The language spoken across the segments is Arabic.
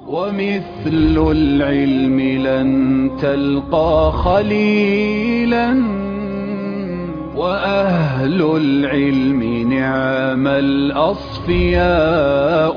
ومثل العلم لن تلقى خليلا وأهل العلم نعم الأصفياء.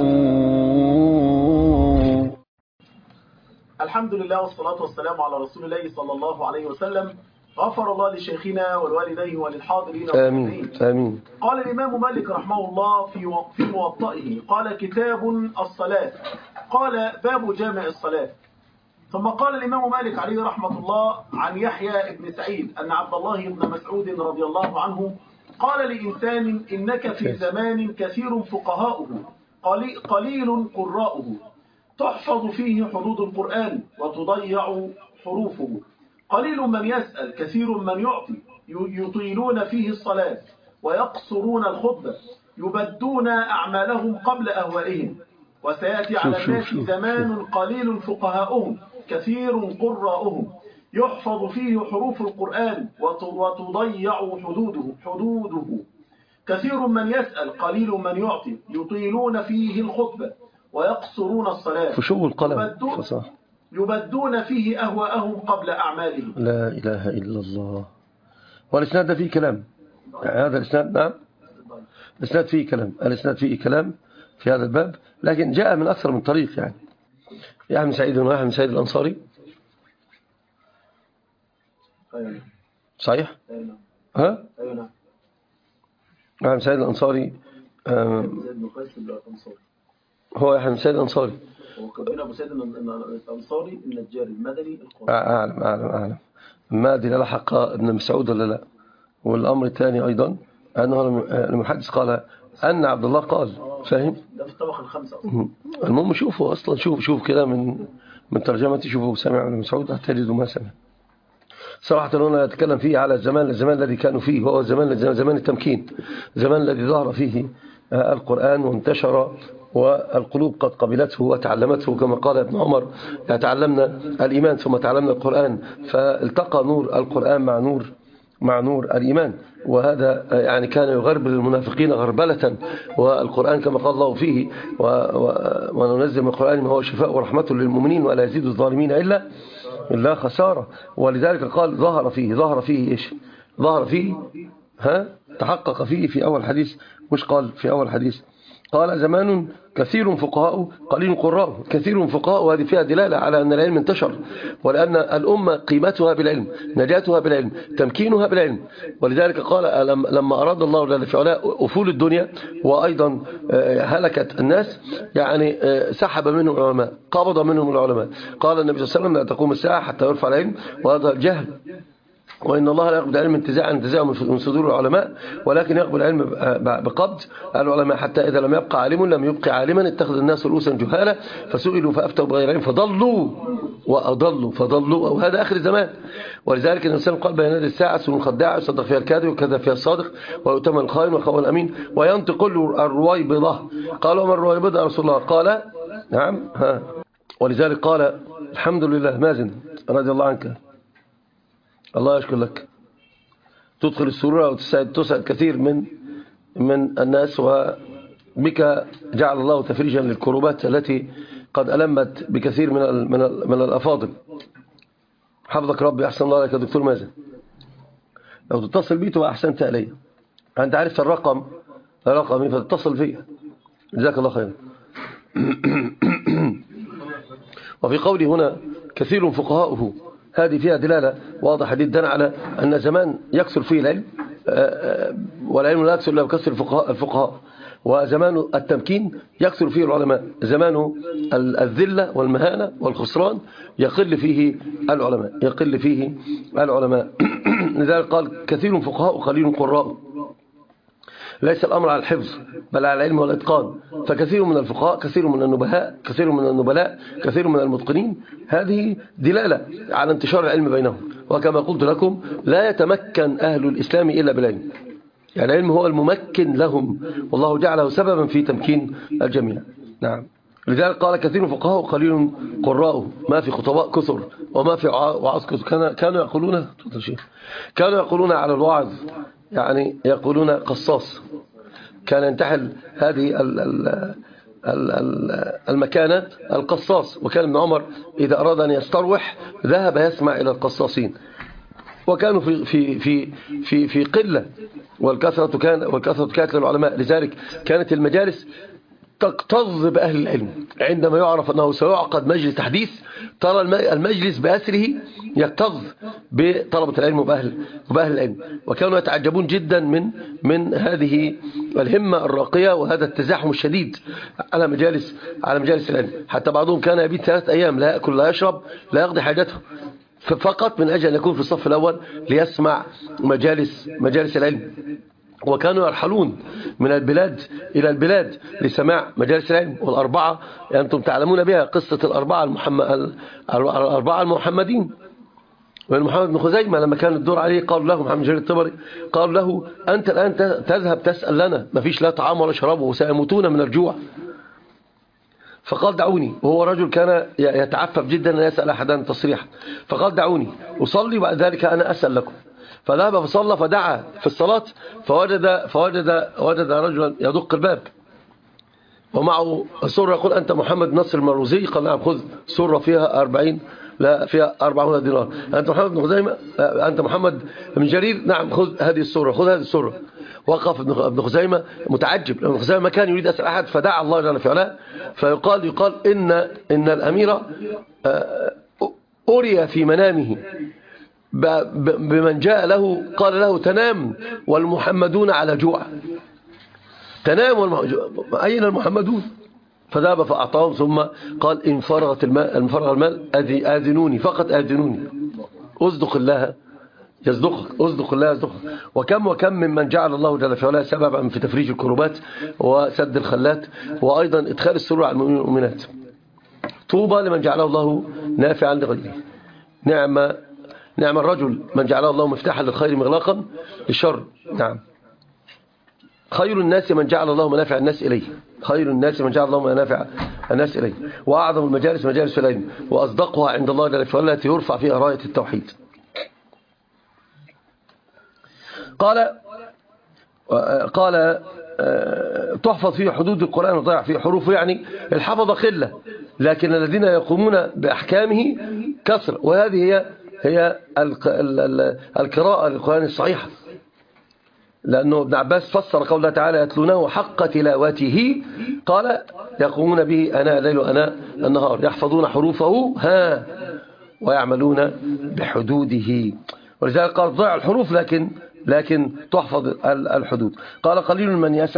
الحمد لله والصلاة والسلام على رسول الله صلى الله عليه وسلم. غفر الله لشيخنا والوالدين وللحاضرين آمين آمين. قال الإمام مالك رحمه الله في موطئه، قال كتاب الصلاة، قال باب جامع الصلاة. ثم قال الإمام مالك عليه رحمة الله عن يحيى بن سعيد أن عبد الله بن مسعود رضي الله عنه قال لإنسان: إنك في زمان كثير فقهاؤه قليل قراؤه، تحفظ فيه حدود القرآن وتضيع حروفه، قليل من يسأل كثير من يعطي، يطيلون فيه الصلاة ويقصرون الخطبة، يبدون أعمالهم قبل أهوائهم. وسيأتي على الناس زمان قليل فقهاؤهم كثير قراؤهم، يحفظ فيه حروف القرآن وتضيع حدوده، كثير من يسأل قليل من يعطي، يطيلون فيه الخطبة ويقصرون الصلاة، فشو القلم يبدون فيه أهواءهم قبل أعمالهم. لا إله إلا الله. والإسناد ده فيه كلام، هذا الإسناد نعم الإسناد فيه كلام، الإسناد فيه كلام في هذا الباب، لكن جاء من أكثر من طريق. يعني يحيى بن سعيد ويحيى بن سعيد الأنصاري صحيح؟ ها؟ يحيى بن سعيد الأنصاري هو يحيى بن سعيد الأنصاري، وكبنا أبو سعيد الأنصاري النجاري المدني القاضي. أعلم ما أدري لحق ابن مسعود ولا لا. والأمر الثاني أيضا أنه المحدث قال أن عبد الله قال، فاهم؟ ده في الطبقة الخامسة أصلا. المهم شوفوا أصلا، شوف كده من ترجمتي، شوفوا سمع ابن مسعود هتجدوا ما سمع. صراحة هنا يتكلم فيه على الزمان الذي كانوا فيه، وهو زمان التمكين، زمان الذي ظهر فيه القرآن وانتشر والقلوب قد قبلته وتعلمته، كما قال ابن عمر: تعلمنا الإيمان ثم تعلمنا القرآن، فالتقى نور القرآن مع نور الإيمان. وهذا يعني كان يغربل المنافقين غربلة، والقرآن كما قال الله فيه: وننزل من القرآن ما هو شفاء ورحمة للمؤمنين ولا يزيد الظالمين إلا خسارة. ولذلك قال ظهر فيه إيش؟ ظهر فيه تحقق فيه في أول حديث، مش قال في أول حديث، قال زمان كثير فقهاء قليل قراء. كثير فقهاء، هذه فيها دلالة على أن العلم انتشر، ولأن الأمة قيمتها بالعلم، نجاتها بالعلم، تمكينها بالعلم. ولذلك قال لما أراد الله جل في علاه أفول الدنيا وأيضا هلكت الناس، يعني سحب منهم العلماء، قبض منهم العلماء. قال النبي صلى الله عليه وسلم: لا تقوم الساعة حتى يرفع العلم وهذا الجهل، وإن الله لا يقبل العلم انتزاعا من صدور العلماء، ولكن يقبل العلم بقبض العلماء، حتى إذا لم يبقى عالم لم يبقى عالما اتخذ الناس رؤوسا جهالا فسئلوا فأفتوا بغير علم فضلوا وأضلوا، أو هذا آخر الزمان. ولذلك الإنسان قال: بين يدي الساعة سنون خداعة يصدق فيها الكاذب وكذب فيها الصادق ويؤتمن الخائن ويخون الأمين وينطق الرويبضة. قالوا: وما الرويبضة يا رسول الله؟ قال: نعم ولذلك قال: الحمد لله مازن رضي الله عنك، الله يشكر لك، تدخل السرور وتسعد كثير من الناس، وبك جعل الله تفريجا للكروبات التي قد ألمت بكثير من الأفاضل. حفظك ربي، أحسن الله عليك يا دكتور مازن. لو تتصل بي تبقى أحسنت علي، أنت عرفت رقمي فتتصل فيه، جزاك الله خير. وفي قولي هنا كثير فقهاؤه، هذه فيها دلالة واضحة جدا على أن زمان يكثر فيه العلم، والعلم لا يكثر إلا بكثر الفقهاء، وزمان التمكين يكثر فيه العلماء، زمان الذلة والمهانة والخسران يقل فيه العلماء. لذلك قال: كثير فقهاء قليل قراء. ليس الأمر على الحفظ بل على العلم والإتقان، فكثير من الفقهاء كثير من النبهاء كثير من المتقنين. هذه دلالة على انتشار العلم بينهم. وكما قلت لكم: لا يتمكن أهل الإسلام إلا بالعلم، يعني العلم هو الممكن لهم، والله جعله سببا في تمكين الجميع. نعم. لذلك قال: كثير فقهاء قليل قراء، ما في خطباء كثر وما في وعظ كثر. كانوا يقولون على الوعظ، يعني يقولون قصاص. كان ينتحل هذه المكانة القصاص. وكان ابن عمر إذا أراد أن يستروح ذهب يسمع إلى القصاصين، وكانوا في قلة، والكثرة كانت للعلماء. لذلك كانت المجالس تكتظ بأهل العلم. عندما يعرف أنه سيعقد مجلس تحديث ترى المجلس بأسره يكتظ بطلبة العلم وبأهل العلم، وكانوا يتعجبون جدا من هذه الهمة الراقية وهذا التزاحم الشديد على مجالس العلم. حتى بعضهم كان يبيت 3 أيام لا يأكل لا يشرب لا يقضي حاجته، فقط من أجل أن يكون في الصف الأول ليسمع مجالس العلم. وكانوا يرحلون من البلاد إلى البلاد لسماع مجالس العلم. والأربعة أنتم تعلمون بها قصة الأربعة المحمدين. ومن محمد بن خزيمة لما كان الدور عليه قال له محمد جرير الطبري قال له أنت الآن تذهب تسأل لنا، ما فيش لا طعام ولا شراب وسيموتون من الجوع. فقال دعوني، وهو رجل كان يتعفف جدا أن يسأل أحدا تصريحا، فقال دعوني أصلي وبعد ذلك أنا أسأل لكم. فذهب فصلى فدعا في الصلاة فوجد رجلا يدق الباب ومعه سرة. يقول أنت محمد نصر المروزي؟ قال نعم. خذ سرة فيها 40 دينار. أنت محمد بن خزيمة؟ أنت محمد بن جرير؟ نعم. خذ هذه السرة. وقف ابن خزيمة متعجب، ابن خزيمة ما كان يريد أسأل أحد، فدعا الله جل في علاه. فيقال إن الأمير أري في منامه بمن جاء له قال له تنام والمحمدون على جوع. تنام أين المحمدون؟ فذهب فأعطاهم ثم قال إن فرغ المال آذنوني، فقط آذنوني. أصدق الله يصدقك. وكم ممن جعل الله جل وعلا سببا في تفريج الكربات وسد الخلات وأيضا إدخال السرور على المؤمنين والمؤمنات. طوبى لمن جعله الله نافعا لغيره. نعم الرجل من جعله الله مفتاحا للخير مغلاقا للشر. نعم. خير الناس من جعل الله منافع الناس إليه. وأعظم المجالس مجالس العلم، وأصدقها عند الله جل وعلا التي يرفع فيها راية التوحيد. قال تحفظ فيه حدود القرآن وضيع فيه حروفه، يعني الحفظ قلة لكن الذين يقومون بأحكامه كثر. وهذه هي القراءة للقرآن الصحيحة، لأنه ابن عباس فسر قول الله تعالى يتلونه حق تلاوته، قال يقومون به أناء الليل وأناء النهار يحفظون حروفه ويعملون بحدوده. ولذلك قال ضيع الحروف لكن تحفظ الحدود. قال قليل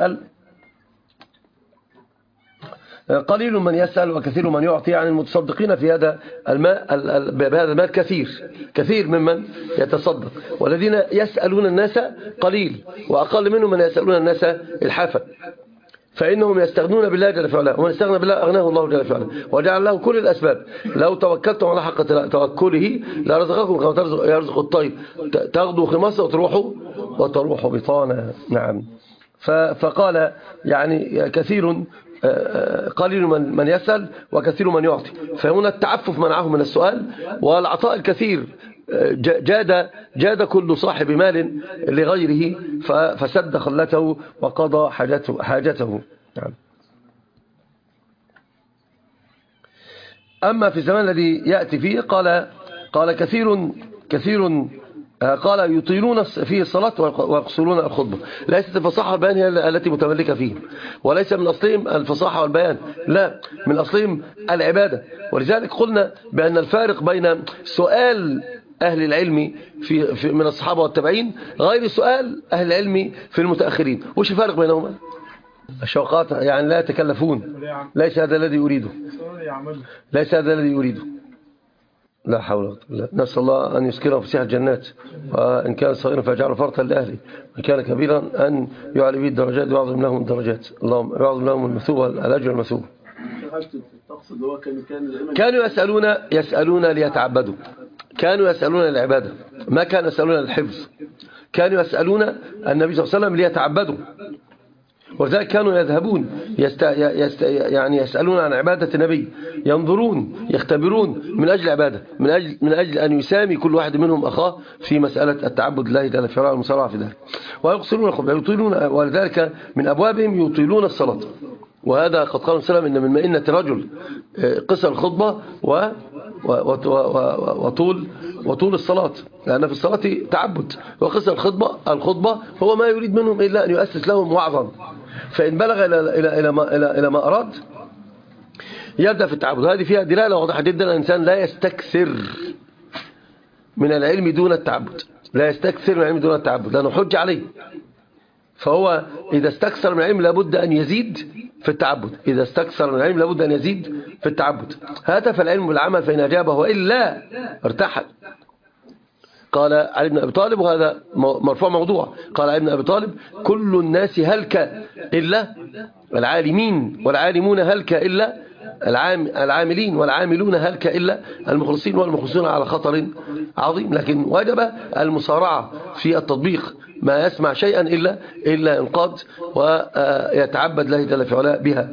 من يسأل وكثير من يعطي. يعني المتصدقين في هذا المال كثير ممن يتصدق، والذين يسألون الناس قليل، وأقل منهم من يسألون الناس الحافة، فإنهم يستغنون بالله جل وعلا، ومن استغنى بالله أغناه الله جل وعلا وجعل له كل الأسباب. لو توكلتم على حق توكله لرزقكم كما يرزق الطير تغدو خماسة وتروح بطانا. نعم. فقال يعني قليل من يسأل وكثير من يعطي. فهنا التعفف منعه من السؤال، والعطاء الكثير جاد كل صاحب مال لغيره فسد خلته وقضى حاجته. نعم. أما في الزمان الذي يأتي فيه قال كثير قال يطيلون فيه الصلاة ويقصرون الخطبة. ليست الفصاحة والبيان هي التي متملكة فيه، وليس من أصلهم الفصاحة والبيان، لا، من أصلهم العبادة. ولذلك قلنا بأن الفارق بين سؤال أهل العلم من الصحابة والتابعين غير سؤال أهل العلم في المتأخرين. وش الفارق بينهما؟ الشوقات يعني لا يتكلفون، ليس هذا الذي يريده. لا حول ولا قوة إلا بالله. نسأل الله أن يسكنه فسيح الجنات، وإن كان صغيرا فيجعله فرطا لأهله، وإن كان كبيرا أن يعلي به الدرجات ويعظم لهم الدرجات. اللهم يعظم لهم المثوبة الأجر المثوبة. كانوا يسألون ليتعبدوا، كانوا يسألون للعبادة، ما كانوا يسألون للحفظ. كانوا يسألون النبي صلى الله عليه وسلم ليتعبدوا، ولذلك كانوا يذهبون يعني يسألون عن عبادة النبي، ينظرون يختبرون من أجل عبادة، من أجل أن يسامي كل واحد منهم أخاه في مسألة التعبد لله جل في علاه والمسارعة في ذلك. ويقصرون الخطبة، يطيلون، ولذلك من أبوابهم يطيلون الصلاة. وهذا قد قال وسلم إن من مئنة رجل قصر الخطبة وطول الصلاة، لأن في الصلاة تعبد، وقصر الخطبة هو ما يريد منهم إلا أن يؤسس لهم وعظا، فإن بلغ إلى ما أراد يبدأ في التعبد. هذه فيها دلالة واضحة جدا أن الإنسان لا يستكثر من العلم دون التعبد، لا يستكثر من العلم دون التعبد، لأنه حج عليه. فهو إذا استكثر من العلم لابد أن يزيد في التعبد، إذا استكثر من العلم لابد أن يزيد في التعبد. هاتف العلم بالعمل فإن أجابه وإلا ارتحل. قال علي بن أبي طالب، وهذا مرفوع موضوع، قال علي بن أبي طالب: كل الناس هلك إلا العالمين، والعالمون هلك إلا العاملين، والعاملون هلك إلا المخلصين، والمخلصون على خطر عظيم. لكن وجب المسارعة في التطبيق، ما يسمع شيئا إلا ينقاد ويتعبد الله جل في علاه بها.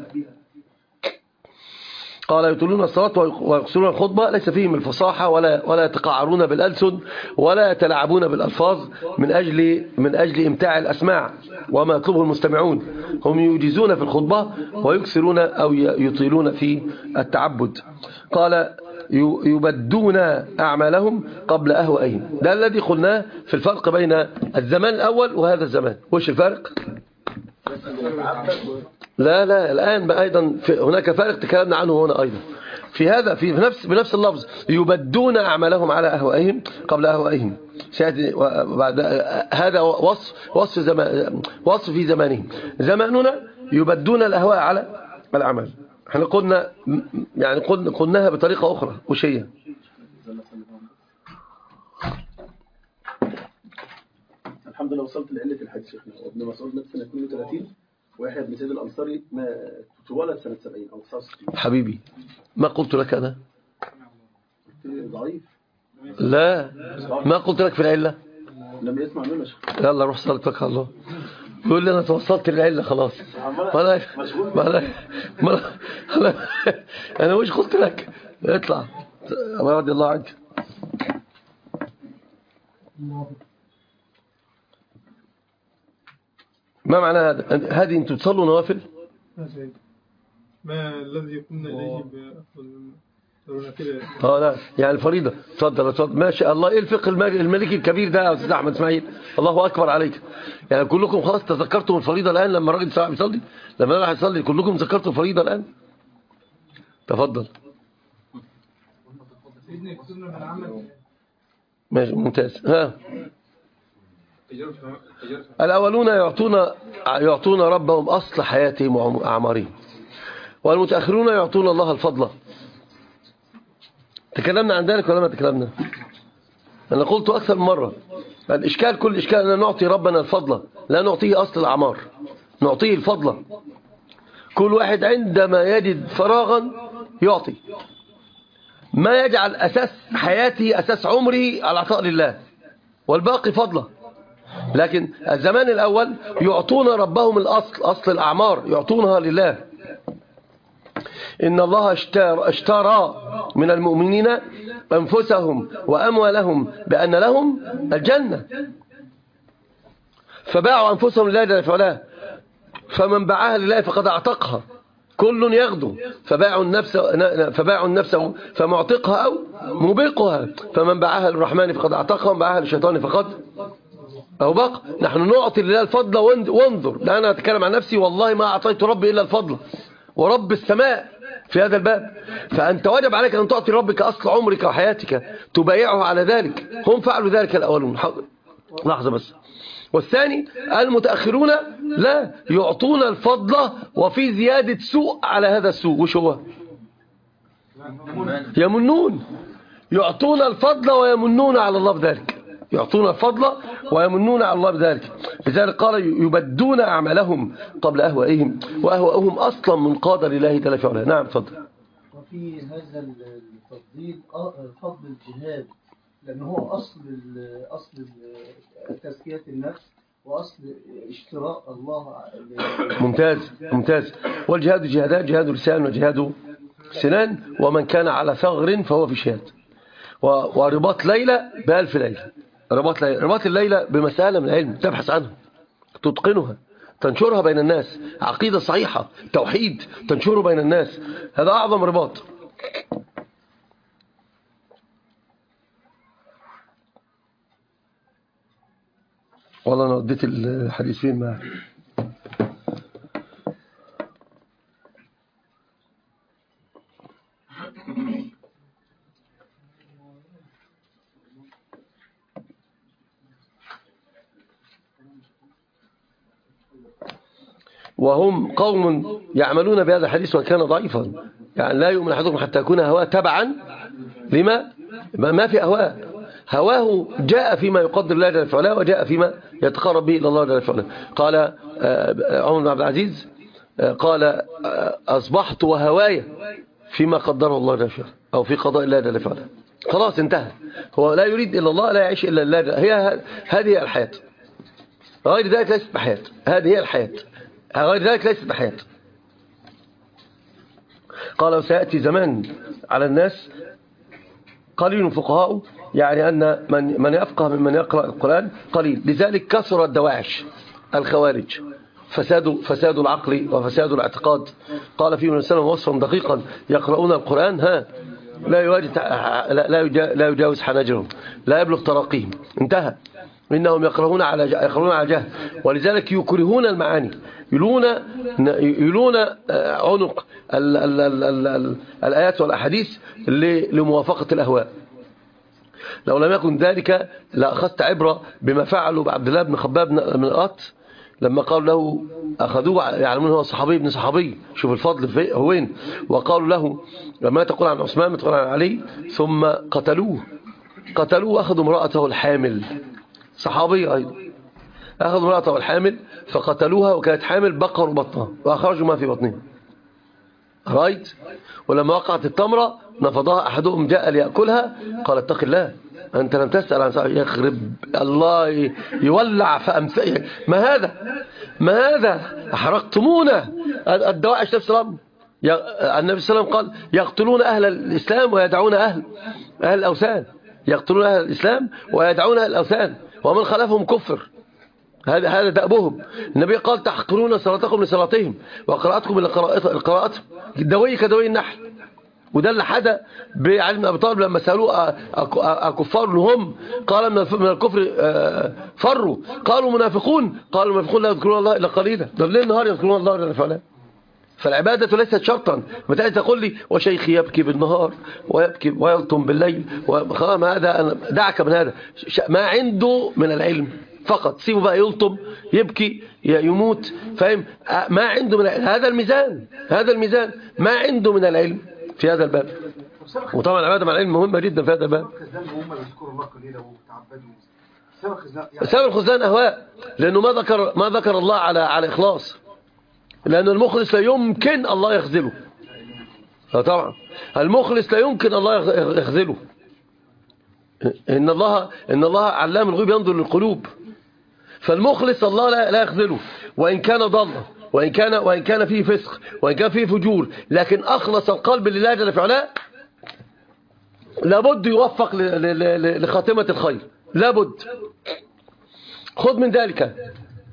قال: يطيلون الصلاة ويقصرون الخطبة، ليس فيهم الفصاحة ولا يتقعرون بالألسن ولا يتلاعبون بالألفاظ من أجل إمتاع الأسماع وما يطلبه المستمعون. هم يجيزون في الخطبة ويكسرون أو يطيلون في التعبد. قال: يبدون أعمالهم قبل أهوائهم. ده الذي قلناه في الفرق بين الزمان الأول وهذا الزمان. وش الفرق؟ لا الآن أيضا هناك فارق تكلمنا عنه هنا أيضا في هذا بنفس اللفظ: يبدون أعمالهم على أهوائهم قبل أهوائهم. هذا وصف في زمانهم. زماننا يبدون الأهواء على العمل. احنا قلنا يعني قلناها بطريقة أخرى. وش هي؟ الحمد لله وصلت لعلة الحديث. شيخنا وابن مسعود مات سنة 32، ويحيى بن سعيد الأنصاري اتولد سنة 70 أو 69. حبيبي ما قلت لك أنا ضعيف؟ لا ما قلت لك في العلة. لم يسمع منه شيخ. يلا روح صلي توكل على الله. يقول لي أنا توصلت للعلة خلاص. أنا وش قلت لك؟ اطلع رضي الله عنك. ما معنى هذا؟ هذه أنتم تصلوا نوافل؟ ما الذي قمنا إليه لا يعني الفريضة. تفضل ما شاء الله. ايه الفقه الملكي الكبير ده يا أستاذ أحمد إسماعيل؟ الله أكبر عليك. يعني كلكم خلاص تذكرتم الفريضة الآن لما الراجل صاحب يصلي، لما راح يصلي كلكم ذكرتم الفريضة الآن. تفضل. ماشي ممتاز. ها الأولون يعطون ربهم أصل حياتهم وأعمارهم، والمتأخرون يعطون الله الفضل. تكلمنا عن ذلك ولا ما تكلمنا؟ أنا قلت أكثر من مرة الإشكال، كل إشكال أن نعطي ربنا الفضل، لا نعطيه أصل الأعمار، نعطيه الفضل. كل واحد عندما يجد فراغا يعطي، ما يجعل أساس حياته أساس عمره على عطاء لله والباقي فضله. لكن الزمان الأول يعطون ربهم الأصل، أصل الأعمار يعطونها لله. إن الله اشترى من المؤمنين أنفسهم وأموالهم بأن لهم الجنة، فباعوا أنفسهم لله جل وعلا، فمن باعها لله فقد اعتقها. كل يغدو فباعوا النفس فمعتقها أو موبقها، فمن باعها للرحمن فقد اعتقها، ومن باعها للشيطان فقد أو بقى. نحن نعطي لله الفضل. وانظر، لا أنا أتكلم عن نفسي، والله ما أعطيت ربي إلا الفضل ورب السماء في هذا الباب. فأنت واجب عليك أن تعطي ربك أصل عمرك وحياتك، تبايعه على ذلك. هم فعلوا ذلك الأولون. لحظة بس. والثاني المتأخرون لا يعطون الفضل وفي زيادة سوء على هذا السوء. وش هو؟ يمنون. يعطون الفضل ويمنون على الله بذلك، يعطون الفضل ويمنون على الله بذلك. لذلك قال: يبدون أعمالهم قبل أهوائهم، وأهوائهم أصلا منقادة لله جل في علاه. نعم تفضل. وفي هذا التفضيل فضل الجهاد، لأنه هو أصل تزكية النفس وأصل اشتراء الله. ممتاز. والجهاد جهادان: جهاد لسان وجهاد سنان، ومن كان على ثغر فهو في شهاد. ورباط ليلة ب1000 ليلة. رباط الليلة بمسألة من العلم تبحث عنها تتقنها، تنشرها بين الناس، عقيدة صحيحة، توحيد تنشره بين الناس، هذا أعظم رباط. والله أنا وديت الحديث فين معي. وهم قوم يعملون بهذا الحديث وكان ضعيفا، يعني لا يؤمن أحدكم حتى يكون هواه تبعا لما ما في هواه جاء فيما يقدر الله جل وعلا وجاء فيما يتقرب به إلى الله جل وعلا. قال عمر بن عبد العزيز قال أصبحت وهواي فيما قدره الله جل وعلا أو في قضاء الله جل وعلا. خلاص انتهى، هو لا يريد إلا الله، لا يعيش إلا الله. هذه الحياة، غير ذلك ليست بحياة. هذه هي الحياة، غير ذلك ليست بحياة. قال وسيأتي زمان على الناس قليل فقهاء، يعني أن من يفقه ممن يقرأ القرآن قليل، لذلك كثر الدواعش الخوارج، فساد العقل وفساد الاعتقاد. قال فيه من السلام وصفا دقيقا: يقرؤون القرآن لا يجاوز حناجرهم، لا يبلغ تراقيهم. انتهى. إنهم يقرؤون على جهل، ولذلك يكرهون المعاني، يلون عنق الآيات والأحاديث لموافقة الأهواء. لو لم يكن ذلك لأخذت عبرة بما فعلوا بعبد الله بن خباب بن الأرط لما قالوا له أخذوه يعلمون هو صحابي ابن صحابي، شوف الفضل هو وين. وقالوا له لما تقول عن عثمان ما تقول عن علي، ثم قتلوه وأخذوا امرأته الحامل، صحابي أيضا، أخذوا امرأته الحامل فقتلوها وكانت حامل، بقروا بطنها وأخرجوا ما في بطنها. رايت. ولما وقعت التمرة نفضها أحدهم، جاء ليأكلها قال اتق الله أنت لم تسأل عن صاحب، يخرب الله يولع فأمثل. ما هذا أحرقتمونا. الدواعش نفس الأمر. النبي صلى الله عليه وسلم قال يقتلون أهل الإسلام ويدعون أهل الأوثان، يقتلون أهل الإسلام ويدعون أهل الأوثان ومن خلفهم كفر. هذا دأبهم. النبي قال تحقرون صلاتكم لصلاتهم وقراءتكم إلى قراءتهم، دوي كدوي النحل. وده اللي حدث بعلي بن أبي طالب لما سألوه أكفار هم، قال من الكفر فروا، قالوا منافقون، قالوا المنافقون لا يذكرون الله إلا قليلا، ده بالليل النهار يذكرون الله جل وعلا. فالعبادة ليست شرطا. متى تقول لي وشيخي يبكي بالنهار ويبكي ويلطم بالليل خلاص، هذا دعك من هذا، ما عنده من العلم فقط، سيبه بقى يلطم يبكي يموت، فاهم؟ ما عنده من هذا الميزان ما عنده من العلم في هذا الباب. وطبعا العبادة مع العلم مهمة جدا في هذا الباب. سبب الخذلان أهواء، لأنه ما ذكر الله على إخلاص، لأن المخلص لا يمكن الله يخذله. طبعا المخلص لا يمكن الله يخذله. إن الله علام الغيب ينظر للقلوب، فالمخلص الله لا يخذله، وإن كان ضل، وإن كان فيه فسق، وإن كان فيه فجور، لكن أخلص القلب لله جل وعلا لابد يوفق لخاتمة الخير، لابد. خذ من ذلك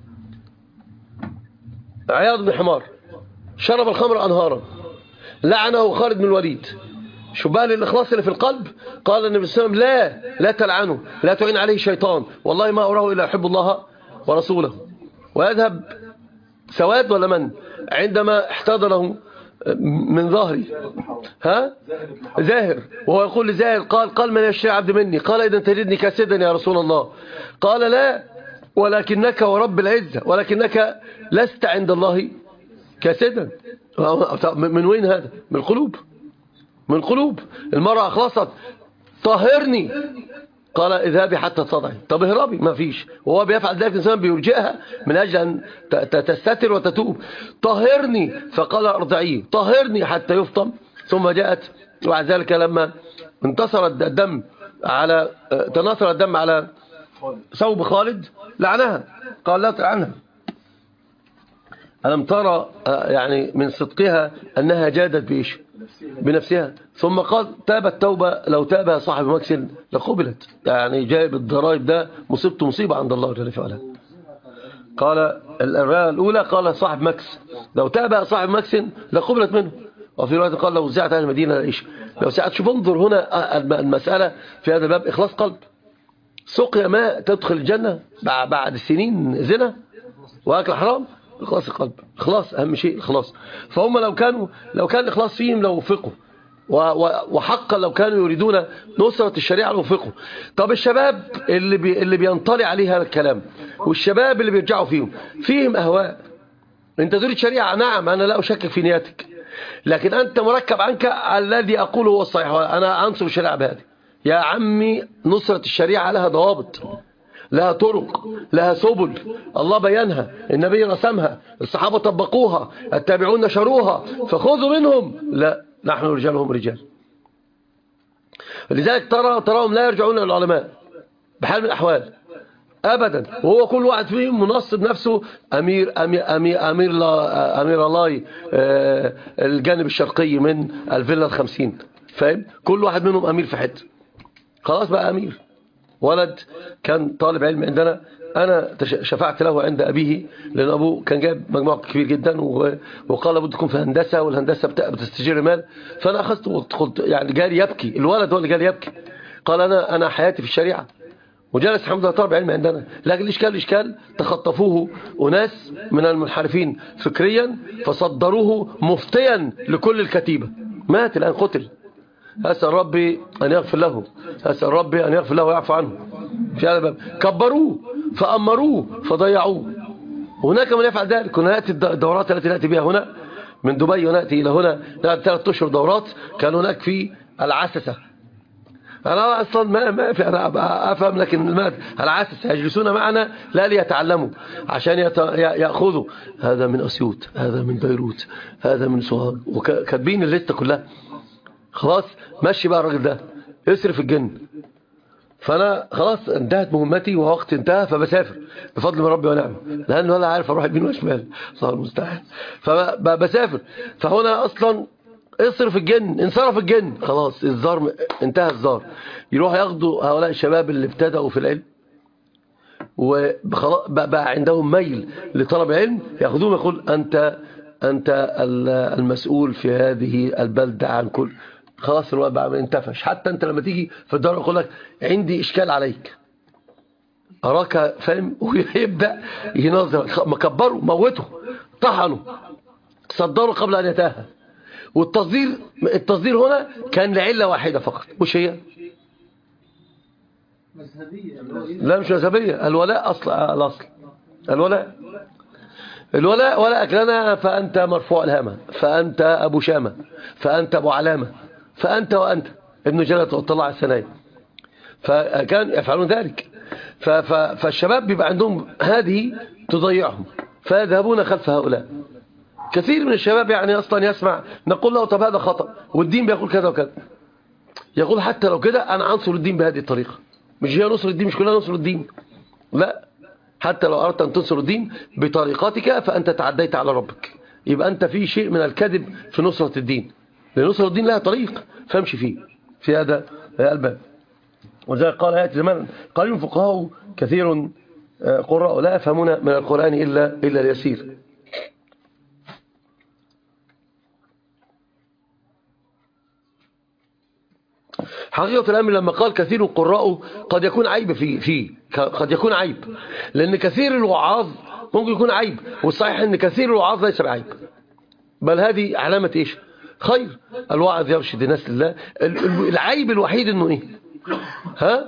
عياض بن حمار شرب الخمر أنهارا، لعنه خالد بن الوليد. شو بقى الإخلاص اللي في القلب؟ قال النبي صلى الله عليه وسلم لا تلعنه، لا تعين عليه شيطان، والله ما أراه إلا يحب الله ورسوله. ويذهب سواد ولا من عندما احتضنه من ظهري زاهر، وهو يقول لزاهر قال من يشتري عبد مني؟ قال إذا تجدني كاسدا يا رسول الله. قال لا، ولكنك ورب العزة، ولكنك لست عند الله كاسدا. من وين هذا؟ من القلوب. المرأة أخلصت طهرني، قال اذهبي حتى تضعي. طب اهربي، ما فيش. وهو بيفعل ذلك الإنسان بيرجئها من أجل أن تستتر وتتوب. طهرني، فقال ارضعيه، طهرني حتى يفطم. ثم جاءت وبعد ذلك لما تناثر الدم على ثوب خالد لعنها، قال لا تلعنها. ألم ترى يعني من صدقها أنها جادت بإيش؟ بنفسها. ثم قال تابت توبة لو تابها صاحب مكسل لقبلت. يعني جايب الضرائب ده مصيبته مصيبة عند الله جل وعلا. قال الرواية الأولى قال صاحب مكس، لو تابع صاحب مكس لقبلت منه. وفي رواية قال لو وزعت أهل المدينة لإيش، لو ساعت. شوف انظر هنا المسألة في هذا الباب إخلاص قلب. سقيا ماء تدخل الجنة بعد السنين زنا وأكل حرام، إخلاص القلب. إخلاص أهم شيء، إخلاص. فهم لو كان الإخلاص فيهم لو وفقوا، وحقا لو كانوا يريدون نصرة الشريعة لو وفقوا. طب الشباب اللي بينطلي عليه هذا الكلام، والشباب اللي بيرجعوا فيهم أهواء. أنت تريد شريعة، نعم، أنا لا أشكك في نياتك، لكن أنت مركب عنك الذي أقوله هو الصحيح، أنا أنصر الشريعة بهذه. يا عمي، نصرة الشريعة لها ضوابط، لها طرق، لها سبل، الله بيانها، النبي رسمها، الصحابة طبقوها، التابعون نشروها، فخذوا منهم. لا، نحن رجالهم رجال. لذلك تراهم لا يرجعون إلى العلماء بحال من الأحوال أبدا، وهو كل واحد فيهم منصب نفسه أمير الله الجانب الشرقي من الفيلا 50، فاهم؟ كل واحد منهم أمير في حته، خلاص بقى أمير. ولد كان طالب علم عندنا، أنا شفعت له عند أبيه، لأن أبوه كان جايب مجموع كبير جدا، وقال لابد تكون في هندسة، والهندسة بتستجير مال. فأنا أخذت وقلت، يعني جالي يبكي، الولد هو اللي جالي يبكي، قال أنا حياتي في الشريعة، وجلس الحمد لله طالب علم عندنا. لكن الإشكال تخطفوه أناس من المنحرفين فكريا، فصدروه مفتيا لكل الكتيبة. مات الآن، قتل. أسأل ربي أن يغفر له، أسأل ربي أن يغفر له ويعفو عنه. في هذا الباب كبروه فأمروه فضيعوه. وهناك من يفعل ذلك. كنا نأتي الدورات التي نأتي بها هنا من دبي ونأتي إلى هنا، نأتي 3 أشهر دورات. كان هناك في العسسة، أنا أصلا ما في، أنا أفهم، لكن العسسة يجلسون معنا لا ليتعلموا، عشان يأخذوا هذا من أسيوط، هذا من بيروت، هذا من سوهاج، وكاتبين الليستة كلها. خلاص ماشي بقى الراجل ده يصرف الجن. فأنا خلاص انتهت مهمتي ووقت انتهى، فبسافر بفضل من ربي ونعمه، لأنه ولا عارف أروح يمين وشمال، صار المستعان. فبسافر، فهنا أصلا اصرف الجن، انصرف الجن، خلاص الزار انتهى. الزار يروح ياخدوا هؤلاء الشباب اللي ابتدأوا في العلم وبقى عندهم ميل لطلب علم، ياخذوهم، يقول أنت المسؤول في هذه البلدة عن كل. خلاص الوقت بقى انتفش. حتى أنت لما تيجي في الدار يقول لك عندي إشكال عليك، أراك فاهم، ويبدأ ينظر. مكبروا، موتوا، طحنوا، صدروا قبل أن يتاهى. والتصدير هنا كان لعلة واحدة فقط، مش هي مذهبية. لا مش مذهبية، الولاء الأصل الولاء ولاءك لنا، فأنت مرفوع الهامة، فأنت أبو شامة، فأنت أبو علامة، فأنت وأنت ابن جلالة والطلع السنايا. فكان يفعلون ذلك. فالشباب بيبقى عندهم هذه تضيعهم، فيذهبون خلف هؤلاء. كثير من الشباب يعني أصلا يسمع نقول له طب هذا خطأ، والدين بيقول كذا وكذا، يقول حتى لو كده أنا أنصر الدين بهذه الطريقة. مش هي نصر الدين، مش كلنا نصر الدين، لا، حتى لو أردت أن تنصر الدين بطريقتك فأنت تعديت على ربك، يبقى أنت في شيء من الكذب في نصرة الدين، لنصرة الدين لها طريق فامشي فيه في هذا الباب. وذلك قال يأتي زمان قليل فقهاء كثير قراء لا يفهمون من القرآن إلا اليسير. حقيقة الأمر لما قال كثير قراء قد يكون عيب فيه قد يكون عيب، لأن كثير الوعاظ ممكن يكون عيب، والصحيح أن كثير الوعاظ ليس بعيب، بل هذه علامة إيش؟ خير. الواعظ يرشد الناس لله. العيب الوحيد أنه إيه؟ ها؟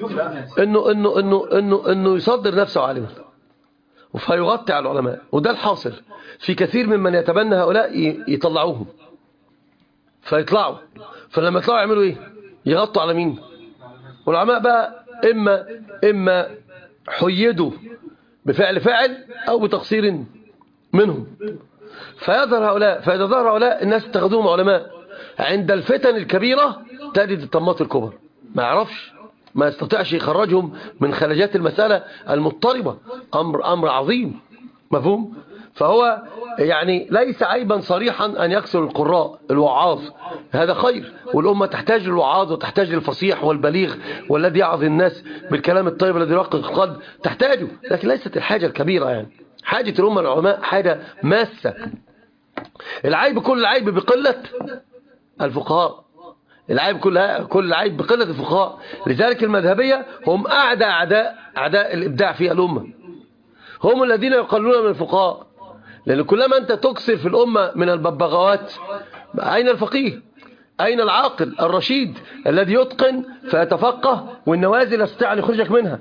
إنه يصدر نفسه عالما فيغطي على العلماء، وده الحاصل في كثير ممن يتبنى هؤلاء، يطلعوهم فيطلعوا، فلما يطلعوا يعملوا إيه؟ يغطوا على مين؟ والعلماء بقى إما حيدوا بفعل فاعل أو بتقصير منهم، فيظهر هؤلاء، فإذا ظهر هؤلاء الناس اتخذوهم علماء. عند الفتن الكبيرة تجد الطمات الكبر، ما يعرفش، ما يستطيعش يخرجهم من خلجات المسألة المضطربة، أمر عظيم، مفهوم؟ فهو يعني ليس عيبا صريحا أن يكسر القراء الوعاظ، هذا خير، والأمة تحتاج للوعاظ وتحتاج للفصيح والبليغ والذي يعظ الناس بالكلام الطيب الذي يرقق القلب، تحتاجه، لكن ليست الحاجة الكبيرة. يعني حاجة الأمة العلماء حاجة ماسة. العيب كل العيب بقلة الفقهاء، العيب كل العيب بقلة الفقهاء. لذلك المذهبية هم أعداء الإبداع في الأمة، هم الذين يقللون من الفقهاء، لأن كلما أنت تكسر في الأمة من الببغاوات، أين الفقيه؟ أين العاقل الرشيد الذي يتقن فيتفقه والنوازل يستطيع أن يخرجك منها؟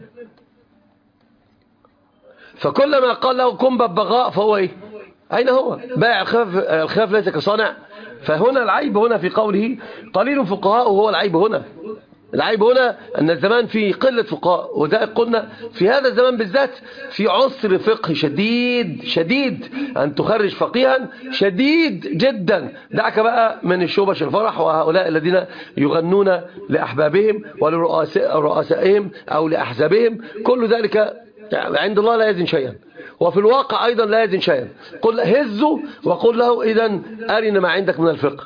فكلما قال له كن ببغاء فهو إيه؟ أين هو؟ بائع الخلاف ليس كصانع. فهنا العيب هنا في قوله قليل فقهاء، وهو العيب هنا. العيب هنا أن الزمان فيه قلة فقهاء، وذلك قلنا في هذا الزمان بالذات في عسر فقه شديد أن تخرج فقيها شديد جدا. دعك بقى من الشوبش الفرح وهؤلاء الذين يغنون لأحبابهم ولرؤسائهم أو لأحزابهم، كل ذلك عند الله لا يزن شيئا، وفي الواقع أيضا لا يزن شيئا. قل هزوا وقل له إذن أرنا ما عندك من الفقه.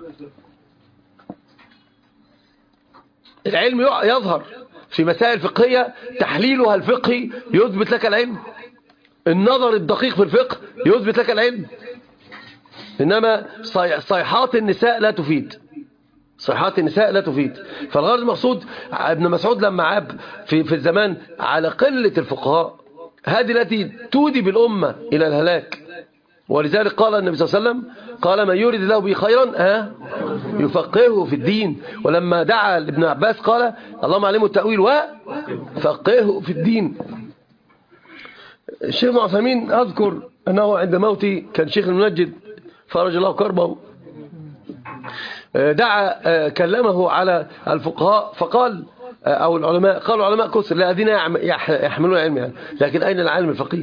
العلم يظهر في مسائل فقهية تحليلها الفقهي يثبت لك العلم، النظر الدقيق في الفقه يثبت لك العلم، إنما صيحات النساء لا تفيد، صيحات النساء لا تفيد. فالغرض المقصود ابن مسعود لما عاب في الزمان على قلة الفقهاء، هذه التي تودي بالأمة إلى الهلاك. ولذلك قال النبي صلى الله عليه وسلم قال من يريد الله به خيرا يفقهه في الدين. ولما دعا لابن عباس قال اللهم علمه التأويل وفقهه في الدين. الشيخ عثيمين أذكر أنه عند موتي كان شيخ المنجد فرج الله كربه دعا كلمه على الفقهاء فقال أو العلماء، قالوا العلماء كثر الذين يحملون علم يعني، لكن أين العالم الفقيه؟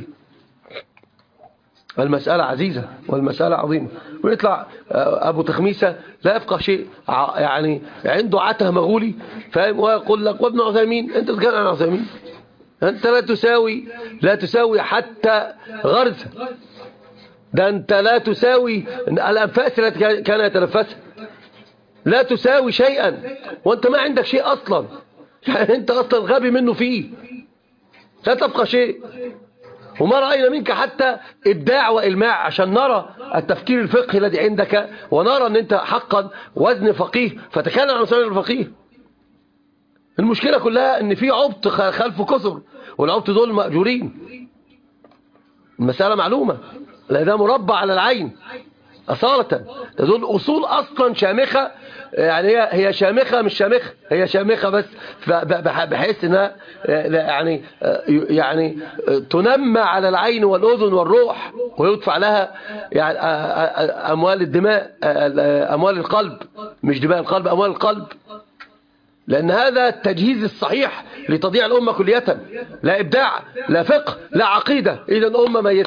المسألة عزيزة والمسألة عظيمة. ويطلع أبو تخميسة لا يفقه شيء، يعني عنده عته مغولي فاهم، ويقول لك وابن عثيمين أنت تتكلم عن عثيمين، أنت لا تساوي حتى غرزة، ده أنت لا تساوي الأنفاس التي كان يتنفسها، لا تساوي شيئا، وأنت ما عندك شيء أصلا، يعني أنت أصلا غبي منه فيه، لا تبقى شيء. وما رأينا منك حتى إبداع وإلماع عشان نرى التفكير الفقهي الذي عندك، ونرى أن أنت حقا وزن فقيه فتكلم عن سنة الفقيه. المشكلة كلها أن في عبط خلفه كثر، والعبط دول مأجورين، المسألة معلومة، لا ده مربع على العين أصالة، دول أصول أصلا شامخة، يعني هي شامخة مش شامخة، هي شامخة بس بحيث أنها يعني تنمى على العين والأذن والروح، ويدفع لها يعني أموال الدماء، أموال القلب، مش دماء القلب، أموال القلب، لأن هذا التجهيز الصحيح لتضييع الأمة كلية، لا إبداع لا فقه لا عقيدة، إذا الأمة ميتة،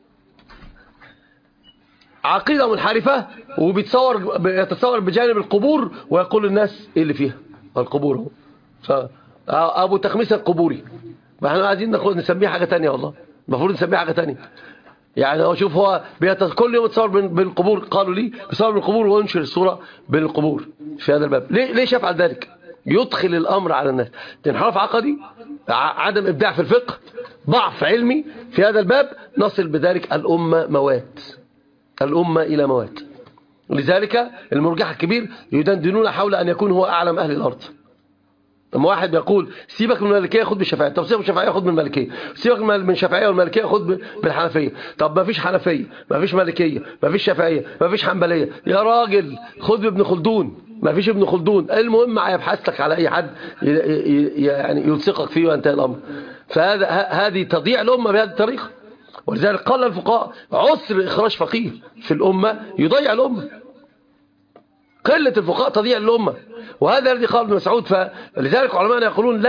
عقيدة منحرفة، وبيتصور بجانب القبور ويقول الناس ايه اللي فيها القبور اهو، ابو تخميس القبوري، ما احنا عايزين نسميه حاجة تانية، والله المفروض نسميه حاجة تانية. يعني هو شوف هو كل يوم يتصور بالقبور، قالوا لي بيصور بالقبور وينشر الصورة بين القبور في هذا الباب. ليش يفعل ذلك؟ يدخل الامر على الناس، انحراف عقدي، عدم ابداع في الفقه، ضعف علمي في هذا الباب، نصل بذلك الامة موات، الأمة إلى موات. لذلك المرجح الكبير يدندنون حول أن يكون هو أعلم أهل الأرض. لما واحد يقول سيبك من المالكية خد بالشافعية، طب سيبك من الشافعية خد من المالكية، سيبك من الشافعية والمالكية خد بالحنفية، طب ما فيش حنفية، ما فيش مالكية، ما فيش شافعية، ما فيش حنبلية، يا راجل خد بابن خلدون، ما فيش ابن خلدون، المهم هيبحث لك على أي حد يعني يلصقك فيه وانتهى الأمر. هذه تضيع الأمة بهذه الطريقة. ولذلك قال الفقهاء عسر إخراج فقيه في الأمة يضيع الأمة، قلة الفقهاء تضيع الأمة، وهذا الذي قال ابن مسعود. فلذلك علماء يقولون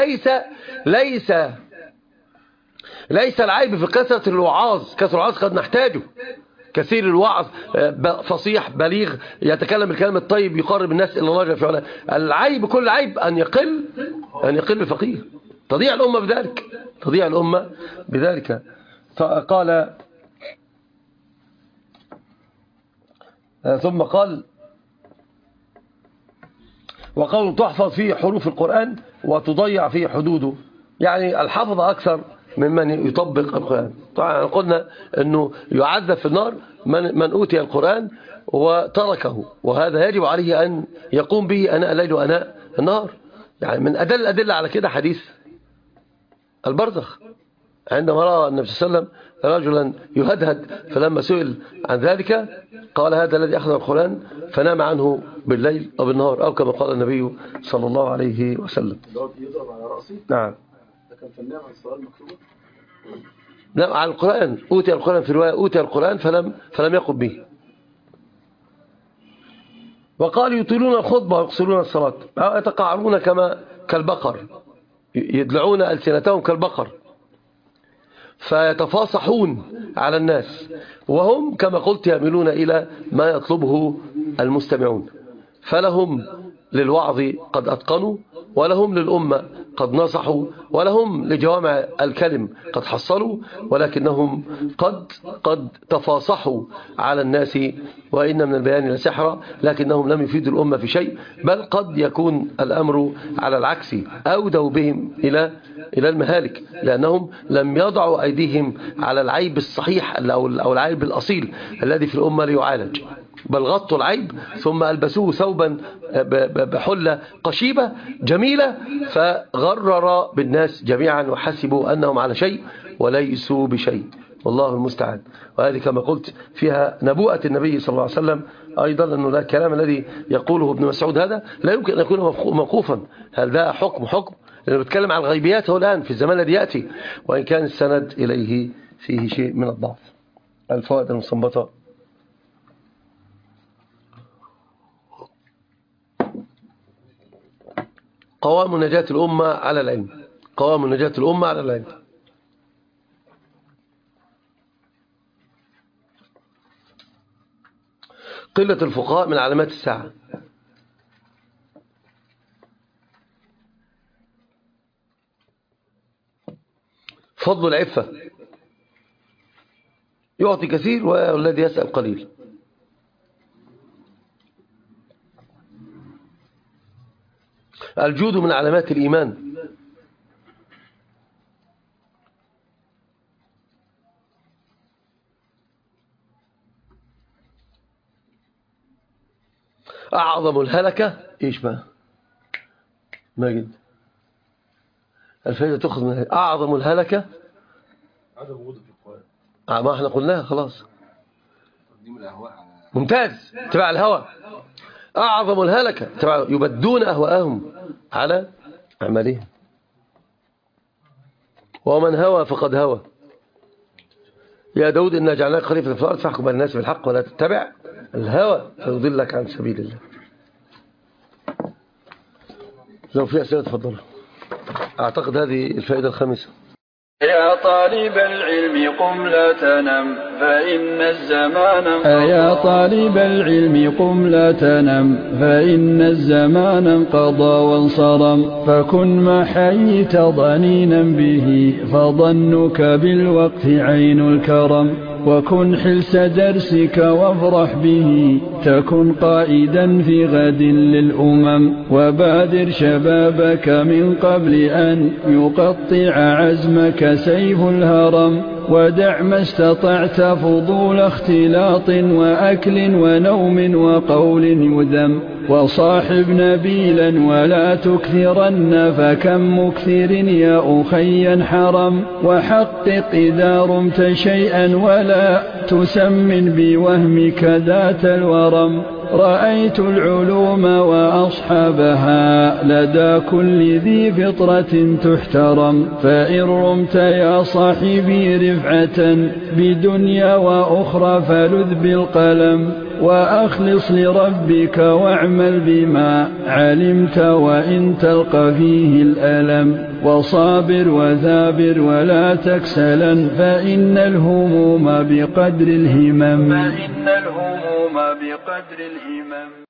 ليس العيب في كثرة الوعاظ، كثرة الوعاظ قد نحتاجه، كثير الوعظ، فصيح بليغ يتكلم الكلام الطيب يقرب الناس إلى الله جل في علاه. العيب كل عيب أن يقل الفقيه، تضيع الأمة بذلك، فقال ثم قال وقالوا تحفظ فيه حروف القرآن وتضيع فيه حدوده، يعني الحفظ أكثر ممن يطبق القرآن. طبعا قلنا أنه يعذب في النار من أوتي القرآن وتركه، وهذا يجب عليه أن يقوم به أناء الليل وأناء النهار. يعني من أدل الأدلة على كده حديث البرزخ، عندما رأى النبي صلى الله عليه وسلم رجلا يهدهد، فلما سئل عن ذلك قال هذا الذي أخذ القرآن فنام عنه بالليل أو بالنهار، أو كما قال النبي صلى الله عليه وسلم. يضرب على رأسي. نعم. كان فنام عن الصلاة المكتوبة. لا، على القرآن، أوتي القرآن في رواية أوتي القرآن فلم يقم به. وقال يطيلون الخطبة ويقصرون الصلاة، أو يتقعرون كالبقر، يدلعون ألسنتهم كالبقر، فيتفاصحون على الناس، وهم كما قلت يميلون إلى ما يطلبه المستمعون. فلهم للوعظ قد أتقنوا، ولهم للأمة قد نصحوا، ولهم لجوامع الكلم قد حصلوا، ولكنهم قد تفاصحوا على الناس، وإن من البيان لسحرا، لكنهم لم يفيدوا الأمة في شيء، بل قد يكون الأمر على العكس، أودوا بهم إلى المهالك، لأنهم لم يضعوا أيديهم على العيب الصحيح أو العيب الأصيل الذي في الأمة ليعالج، بل غطوا العيب ثم ألبسوه ثوبا بحلة قشيبة جميلة، فغرر بالناس جميعا وحسبوا أنهم على شيء وليسوا بشيء، والله المستعان. وهذه كما قلت فيها نبوءة النبي صلى الله عليه وسلم أيضا، أنه الكلام الذي يقوله ابن مسعود هذا لا يمكن أن يكون موقوفا. هل ده حكم؟ لأنه بيتكلم عن الغيبيات هو الآن في الزمان الذي يأتي، وإن كان السند إليه فيه شيء من الضعف. الفوائد المستنبطة: قوام نجاة الأمة على العلم، قوام نجاة الأمة على العلم. قلة الفقهاء من علامات الساعة. فضل العفة، يعطي كثير والذي يسأل قليل. الجود من علامات الإيمان. أعظم الهلكة إيش بقى ماجد؟ الفائدة تأخذ من أعظم الهلكة عدم وجود الفقهاء، ما احنا قلناها خلاص. ممتاز، تبع الهوى. أعظم الهلكة تبع يبدون أهواءهم على أعمالهم، ومن هوى فقد هوى. يا داود إنا جعلناك خليفة في الأرض فاحكم بين الناس بالحق ولا تتبع الهوى فيضلك عن سبيل الله. لو في أسئلة تفضلوا. أعتقد هذه الفائدة الخامسة. يا طالب العلم قم لا تنم فإن الزمان يا طالب العلم قم لا تنم فإن الزمان انقضى وانصرم، فكن ما حييت ضنينا به فظنك بالوقت عين الكرم، وكن حلس درسك وافرح به تكن قائدا في غد للأمم، وبادر شبابك من قبل أن يقطع عزمك سيف الهرم، ودع ما استطعت فضول اختلاط وأكل ونوم وقول يذم، وصاحب نبيلا ولا تكثرن فكم مكثر يا أخي حرم، وحقق إذا رمت شيئا ولا تسمن بوهمك ذات الورم، رأيت العلوم وأصحابها لدى كل ذي فطرة تحترم، فإن رمت يا صاحبي رفعة بدنيا وأخرى فلذ بالقلم، وأخلص لربك واعمل بما علمت وإن تلقى فيه الألم، وصابر وثابر ولا تكسلا فإن الهموم بقدر الهمم.